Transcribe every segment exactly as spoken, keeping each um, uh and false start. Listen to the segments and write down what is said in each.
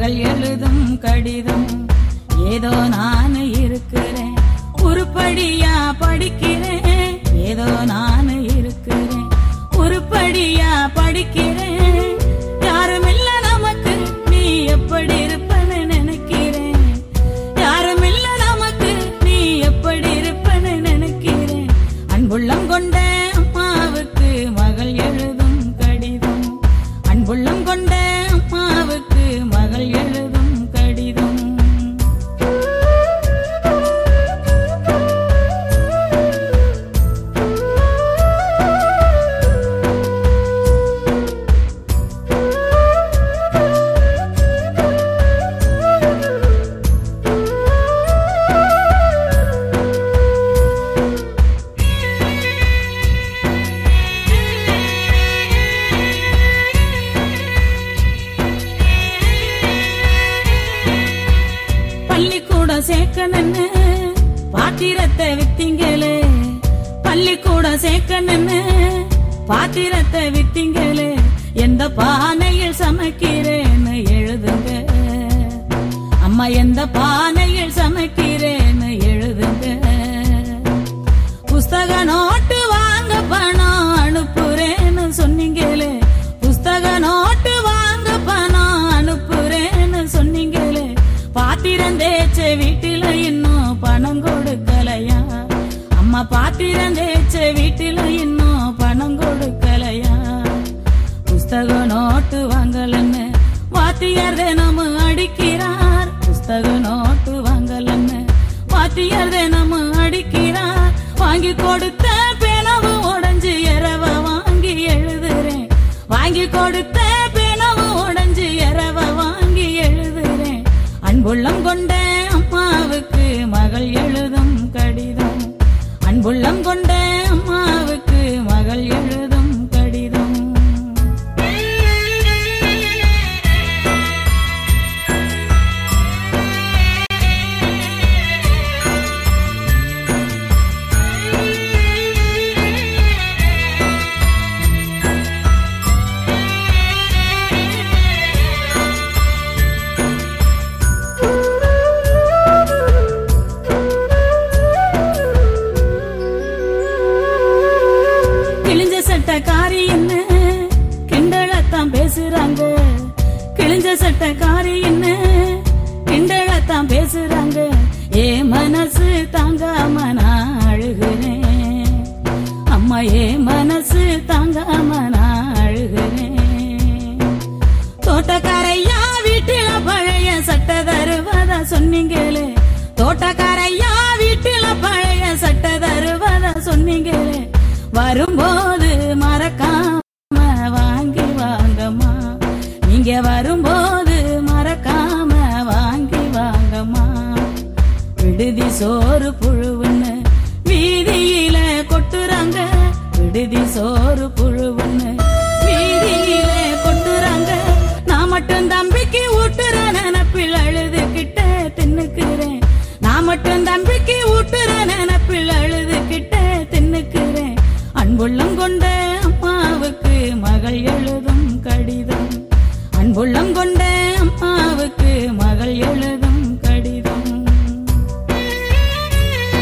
மகள் எழுதும் கடிதம். ஏதோ நான் இருக்கிறேன், உருப்படியா படிக்கிறேன். ஏதோ நான் இருக்கிறேன், உருப்படியா படிக்கிறேன். யாரும் இல்ல நமக்கு, நீ எப்படி இருப்பன்னு நினைக்கிறேன். யாரும் இல்ல நமக்கு, நீ எப்படி இருப்பன்னு நினைக்கிறேன். அன்புள்ளம் கொண்ட அம்மாவுக்கு மகள் எழுதும் கடிதம். அன்புள்ளம் கொண்ட அம்மாவுக்கு மகள் எழுதும் கடிதம். பள்ளிக்கூடம் சேர்க்கணுன்னு பாத்திரத்தை வித்தீங்களே, பள்ளிக்கூடம் சேர்க்கணுன்னு பாத்திரத்தை வித்தீங்களே. எந்த பானையில் சமைக்கிறேன்னு எழுதுங்க அம்மா, எந்த பானையில் சமைக்கிறேன்னு எழுதுங்க. புஸ்தக நோட்டு வாங்க பணம் அனுப்புறேன்னு சொன்னீங்களே, புஸ்தக நோட்டு வாங்க பணம் அனுப்புறேன்னு சொன்னீங்களே. பாத்திரம் தேய்ச்ச வீட்டில இன்னும் பணம் கொடுக்கலையா அம்மா, பாத்திரம் தேய்ச்ச வீட்டில இன்னும் பணம் கொடுக்கலையா. புஸ்தக நோட்டு வாங்கலன்னு வாத்தியார் தினமும் அடிக்கிறார். புஸ்தக நோட்டு வாங்கலன்னு வாத்தியார் தினமும் அடிக்கிறார். வாங்கி கொடுத்த பேனாவும் உடைஞ்சு எரவ வாங்கி எழுதுறேன். வாங்கி கொடுத்த பேனாவும் உடைஞ்சு எரவ வாங்கி எழுதுறேன். அன்புள்ளம் கொண்ட அம்மாவுக்கு மகள் எழுதும் கடிதம். அன்புள்ளம் கொண்ட அம்மாவுக்கு மகள் எழுதும் கடிதம். சட்டக்காரி என்ன கிண்டலத்தான் பேசுறாங்க, கிழிஞ்ச சட்டக்காரி என்ன கிண்டலத்தான் பேசுறாங்க. ஏ மனசு தாங்காம நான் அழுகிறேன் அம்மா, ஏ மனசு தாங்காம நான் அழுகிறேன். தோட்டக்காரையா வீட்டில பழைய சட்டை தருவதா சொன்னீங்களே, தோட்டக்காரையா வீட்டில பழைய சட்டை தருவதா சொன்னீங்களே. வரும்போது மறக்காம வாங்கி வாங்கம்மா, நீங்க வரும்போது மறக்காம வாங்கி வாங்கம்மா. விடுதி சோறு புழுவுன்னு வீதியில கொட்டுறாங்க, விடுதி சோறு புழுவுன்னு வீதியில கொட்டுறாங்க. நான் மட்டும் தம்பிக்கு ஊட்டுற நினப்பில் அழுதுகிட்ட தின்னுக்கிறேன். நான் மட்டும் தம்பிக்கு ஊட்டுற நினப்பில் அழுதுகிட்ட தின்னுக்கிறேன். அன்புள்ளம் கொண்ட அம்மாவுக்கு மகள் எழுதும் கடிதம். அன்புள்ளம் கொண்ட அம்மாவுக்கு மகள் எழுதும் கடிதம்.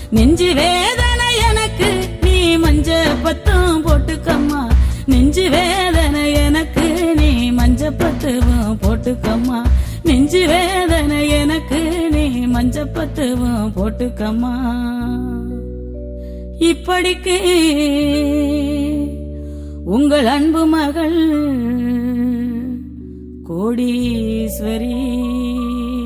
நெஞ்சு வேதனை எனக்கு நீ மஞ்ச பத்தும் போட்டுக்கம்மா நெஞ்சு வேதனை எனக்கு நீ மஞ்ச பத்துவும் போட்டுக்கம்மா நெஞ்சு வேதனை எனக்கு நீ மஞ்ச பத்துவும் போட்டுக்கம்மா இப்படிக்கு உங்கள் அன்பு மகள் கோடீஸ்வரி.